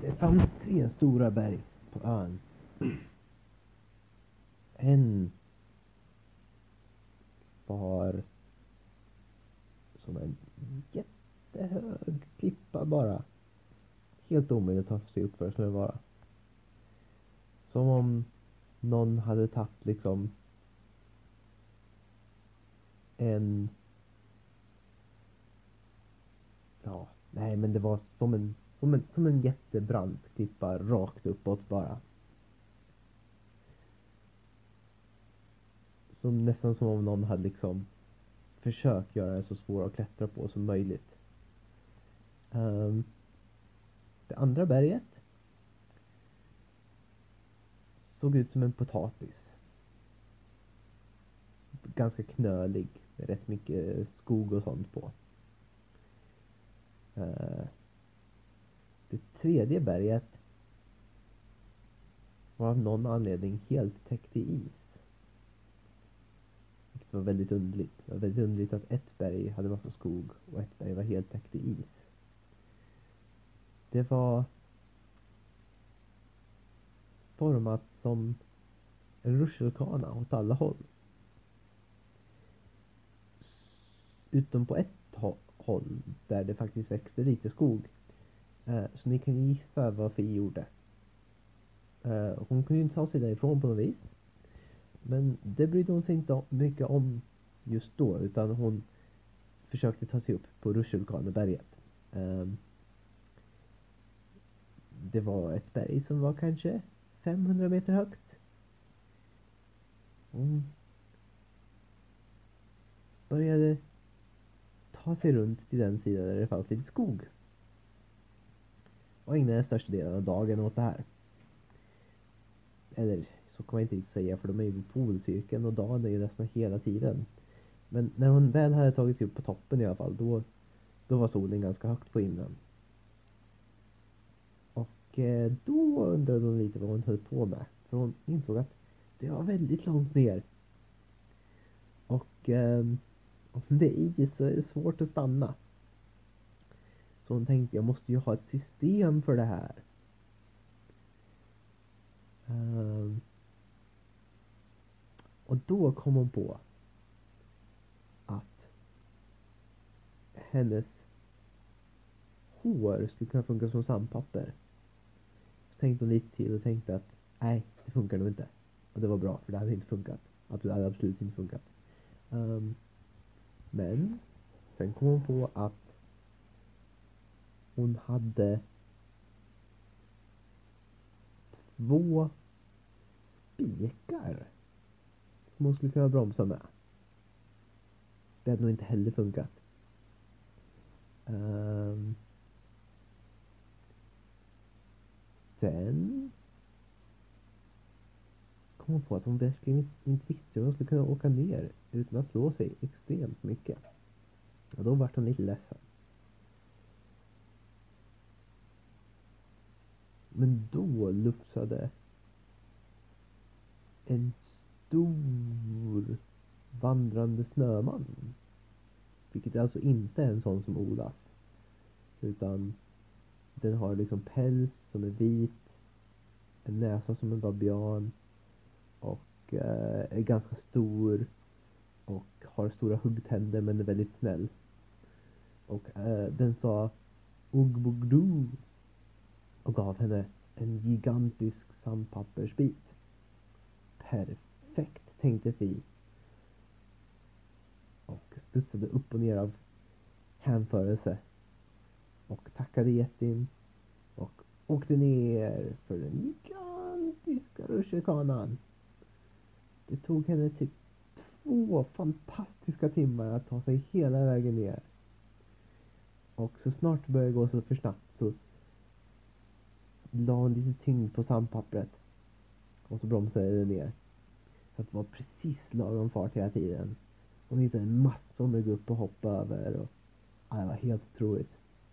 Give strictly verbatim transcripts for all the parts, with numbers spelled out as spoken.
Det fanns tre stora berg på ön. En var som en jättehög klippa bara. Helt omöjligt att ta sig upp för skulle det vara. Som om någon hade tagit liksom en ja, nej men det var som en som en, som en jättebrant klippa rakt uppåt bara. Som nästan som om någon hade liksom försökt göra det så svårt att klättra på som möjligt. Um, det andra berget såg ut som en potatis. Ganska knölig med rätt mycket skog och sånt på. Uh, det tredje berget var av någon anledning helt täckt i is. Det var väldigt underligt. Det var väldigt underligt att ett berg hade massa skog och ett berg var helt täckt i is. Det var format som en rutschkana åt alla håll. Utom på ett håll där det faktiskt växte lite skog. Så ni kan gissa vad Fi gjorde. Hon kunde ju inte ta sig därifrån på något vis. Men det brydde hon sig inte mycket om just då. Utan hon försökte ta sig upp på rutschkaneberget. Det var ett berg som var kanske femhundra meter högt. Hon började ta sig runt till den sidan där det fanns lite skog. Och ägnade största delen av dagen åt det här. Eller så kan man inte säga, för de är ju vid polcirkeln och dagen är ju nästan hela tiden. Men när hon väl hade tagit sig upp på toppen i alla fall, då, då var solen ganska högt på himlen. Och eh, då undrade hon lite vad hon höll på med. För hon insåg att det var väldigt långt ner. Och eh, om det är is så är det svårt att stanna. Så hon tänkte, jag måste ju ha ett system för det här. Um, och då kom hon på att hennes hår skulle kunna funka som sandpapper. Så tänkte hon lite till och tänkte att nej, det funkar nog inte. Och det var bra, för det hade inte funkat. Det hade absolut inte funkat. Um, men sen kom hon på att hon hade två spikar som hon skulle kunna bromsa med. Det hade nog inte heller funkat. Um, sen kom hon på att hon verkligen inte visste hur hon skulle kunna åka ner utan att slå sig extremt mycket. Och då var hon lite ledsen. Men då luftade en stor vandrande snöman. Vilket alltså inte är en sån som Olaf. Utan den har liksom päls som är vit. En näsa som en babian. Och eh, är ganska stor. Och har stora huggtänder men är väldigt snäll. Och eh, den sa Ugbugdu. Och gav henne en gigantisk sandpappersbit. Perfekt, tänkte Fi. Och studsade upp och ner av hänförelse. Och tackade jättin. Och åkte ner för den gigantiska rutschkanan. Det tog henne typ två fantastiska timmar att ta sig hela vägen ner. Och så snart började gå så för snabbt så la hon lite tyngd på sandpappret. Och så bromsade det ner. Så att det var precis lagom fart hela tiden. Hon hittade en massa med upp och hoppa över. Och, ja, det var helt otroligt.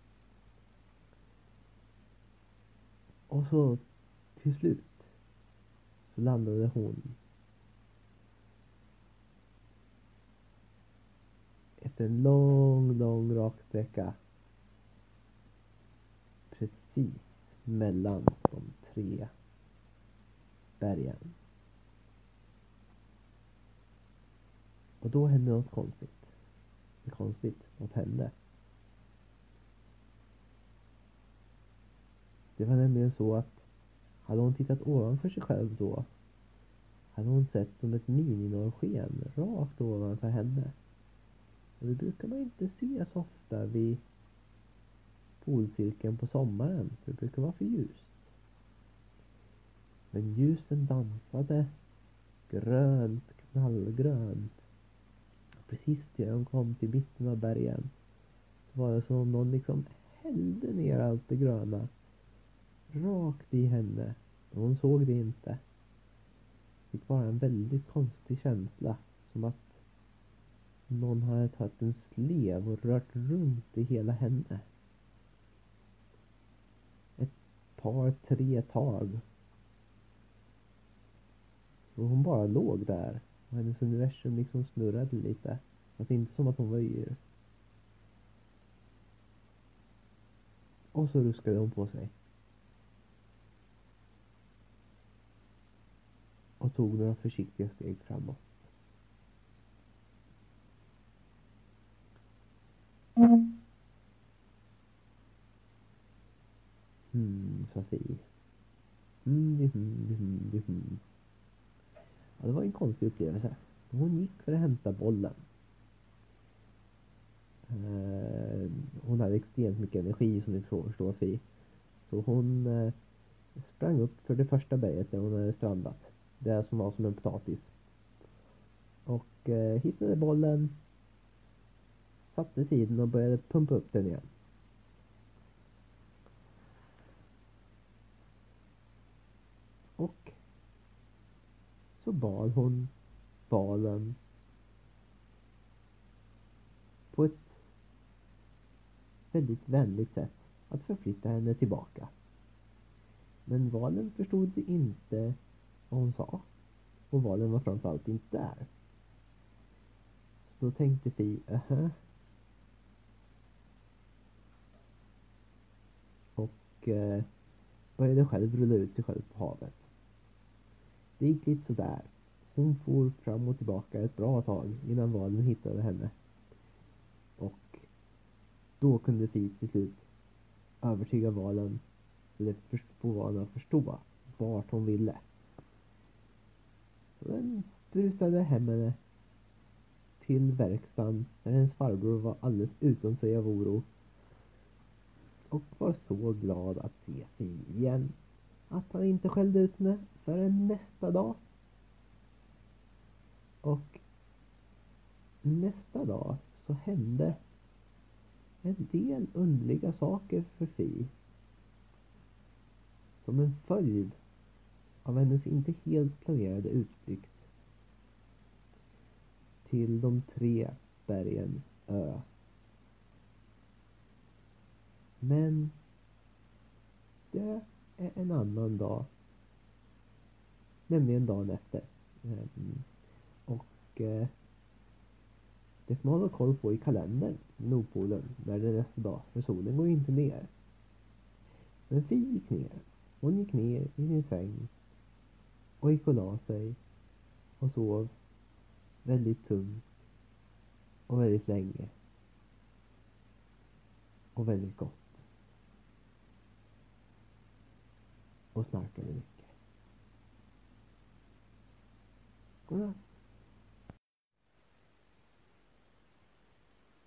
Och så till slut så landade hon efter en lång, lång rak sträcka precis mellan de tre bergen. Och då hände något konstigt. Det är konstigt, något hände. Det var nämligen så att hade hon tittat ovanför sig själv då, hade hon sett som ett mininorrsken rakt ovanför henne. Och det brukar man inte se så ofta vid polcirkeln på sommaren, för det brukar vara för ljust. Men ljusen dansade grönt, knallgrönt. Precis när de kom till mitten av bergen så var det som om någon liksom hällde ner allt det gröna rakt i henne. Och hon såg det inte. Det fick vara en väldigt konstig känsla, som att någon hade tagit en slev och rört runt i hela henne. Ett par, tre tag. Och hon bara låg där. Och hennes universum liksom snurrade lite. Fast inte som att hon var yr. Och så ruskade hon på sig. Och tog några försiktiga steg framåt. Hmm, Sofie. Mm, mm, mm, mm, mm. Ja, det var en konstig upplevelse. Hon gick för att hämta bollen. Eh, hon hade extremt mycket energi, som ni förstår, Fi. Så hon eh, sprang upp för det första berget där hon hade strandat. Det som var som en potatis. Och eh, hittade bollen. Satte sidan och började pumpa upp den igen. Och så bad hon valen på ett väldigt vänligt sätt att förflytta henne tillbaka. Men valen förstod inte vad hon sa. Och valen var framförallt inte där. Så då tänkte Fi, aha. Och eh, började själv rulla ut sig själv på havet. Det gick lite sådär. Hon for fram och tillbaka ett bra tag innan valen hittade henne. Och då kunde Fi till slut övertyga valen, eller få valen att förstå vart hon ville. Så den brusade hem henne till verkstaden där hennes farbror var alldeles utom sig av oro. Och var så glad att se Fi igen att han inte skällde ut henne förrän nästa dag. Och nästa dag så hände en del underliga saker för Fi. Som en följd av hennes inte helt planerade utflykt till de tre bergens ö. Men det är en annan dag. Nämligen dagen efter. Mm. Och eh, det får man hålla koll på i kalendern, Nordpolen, när det är nästa dag. För solen går ju inte ner. Men Fi gick ner. Hon gick ner i sin säng och gick och la sig och sov väldigt tungt och väldigt länge och väldigt gott. Och snarkade mycket. Godnatt.